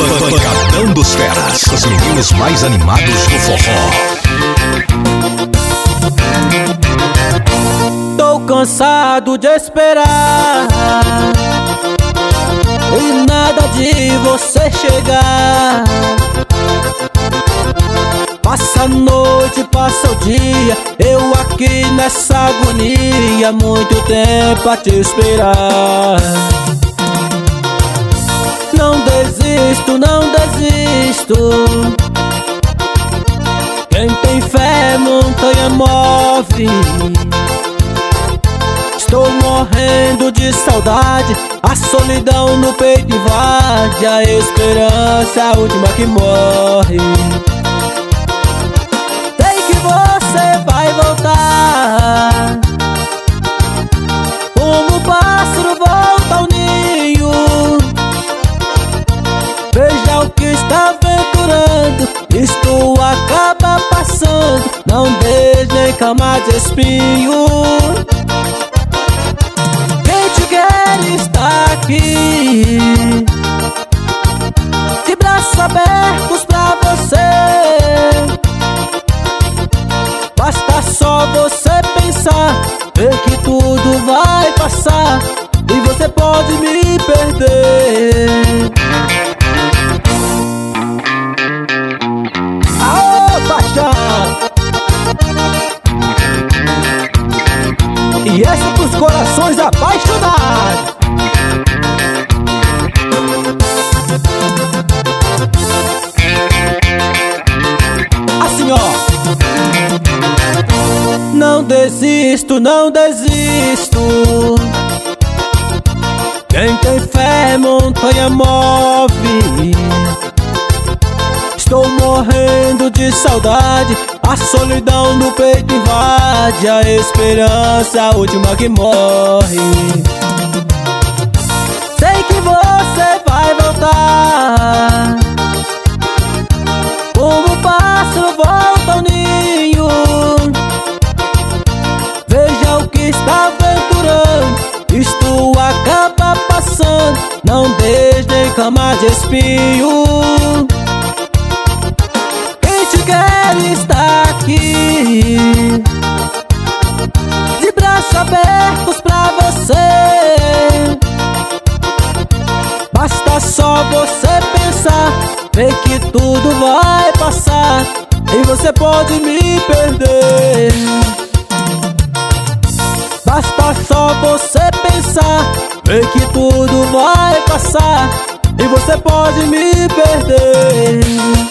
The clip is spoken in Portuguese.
Pancadão dos Feras, os meninos mais animados do forró. Tô cansado de esperar e nada de você chegar. Passa a noite, passa o dia, eu aqui nessa agonia, muito tempo a te esperar. Não desisto, não desisto. Quem tem fé, montanha move. Estou morrendo de saudade, a solidão no peito invade, a esperança é a última que morre. Sei que você vai voltar, como o pássaro volta ao ninho. Veja o que está aventurando, isto acaba passando, não deixe nem cama de espinho. Quem te quer está aqui, de braços abertos pra você. Basta só você pensar, ver que tudo vai passar e você pode me perder. E essa é pros corações apaixonados. Assim ó. Não desisto, não desisto. Quem tem fé, montanha move. Estou morrendo de saudade, a solidão no peito invade, a esperança é a última que morre. Sei que você vai voltar, como o pássaro volta ao ninho. Veja o que está aventurando, isto acaba passando, não deixe nem cama de espinho. Quer estar aqui, de braços abertos pra você. Basta só você pensar, ver que tudo vai passar e você pode me perder. Basta só você pensar, ver que tudo vai passar e você pode me perder.